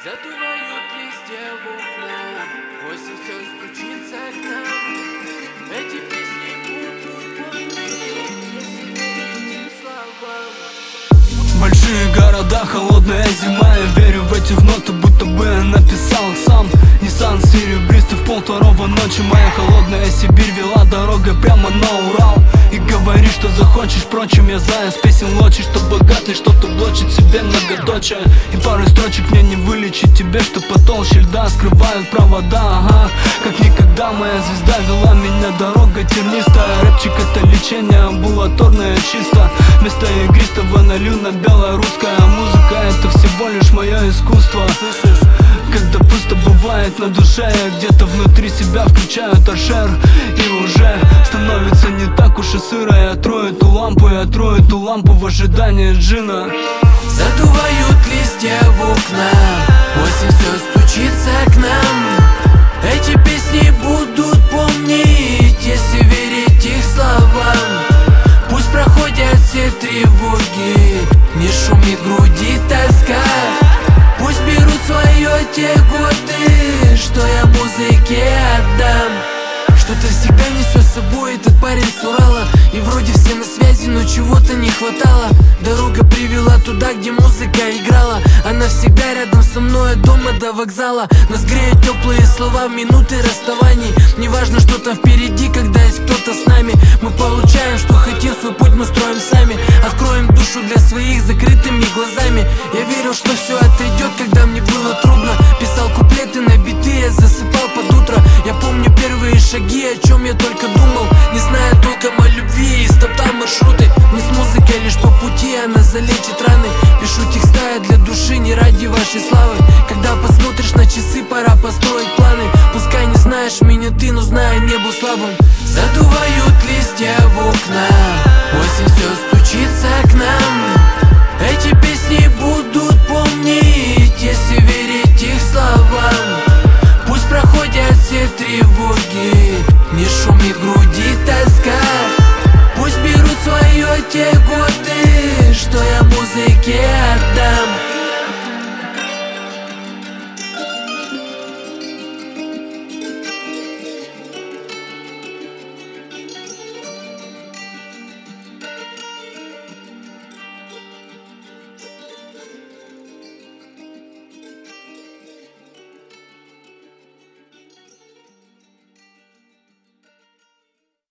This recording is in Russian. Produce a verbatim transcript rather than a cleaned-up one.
Задувают листья в окна, осень все стучится к нам. Эти песни будут помнить, если верить им словам. Большие города, холодная зима. Я верю в эти ноты, будто бы я написал их сам. Ниссан серебристый в полвторого ночи. Моя холодная Сибирь вела дорогой прямо на Урал. И говори, что захочешь, впрочем, я знаю с песен лочишь, что богатый что-то блочит себе многоточие. И пару строчек мне не вылечить тебе, что потолще льда скрывают провода. Ага, как никогда моя звезда вела меня дорога тернистая. Рэпчик это лечение амбулаторное чисто. Вместо игристого налью на белорусская музыка. Это всего лишь мое искусство. Слышишь? Когда пусто бывает на душе, я где-то внутри себя включаю торшер. И уже становится не так уж и сыро. Я тру эту лампу, я тру эту лампу в ожидании джина. Задувают листья в окна, осень все стучится к нам. Эти песни будут помнить, если верить их словам. Пусть проходят все тревоги, не шумит груди тоска. Пусть берут свое те годы, что я музыке отдам. Что-то всегда несет с собой этот парень с Урала. И вроде все на связи, но чего-то не хватало. Дорога привела туда, где музыка играла. Она всегда рядом со мной, от дома до вокзала. Нас греют теплые слова в минуты расставаний. Неважно, что там впереди, когда есть кто-то с нами. Мы получаем, что хотим, свой путь мы строим сами. Откроем душу для своих закрытыми глазами. Я верил, что все отойдет, когда мне было трудно. Писал куплеты на биты, я засыпал под утро. Я помню первые шаги, о чем я только думал, не зная толком о любви, и стоптал маршруты. Не с музыкой лишь по пути, она залечит раны. Пишу текста для души, не ради вашей славы. Когда посмотришь на часы, пора построить планы. Пускай не знаешь меня ты, но знай, не был слабым. Задувают листья в окна, осень все стучится к нам. Эти песни будут помнить,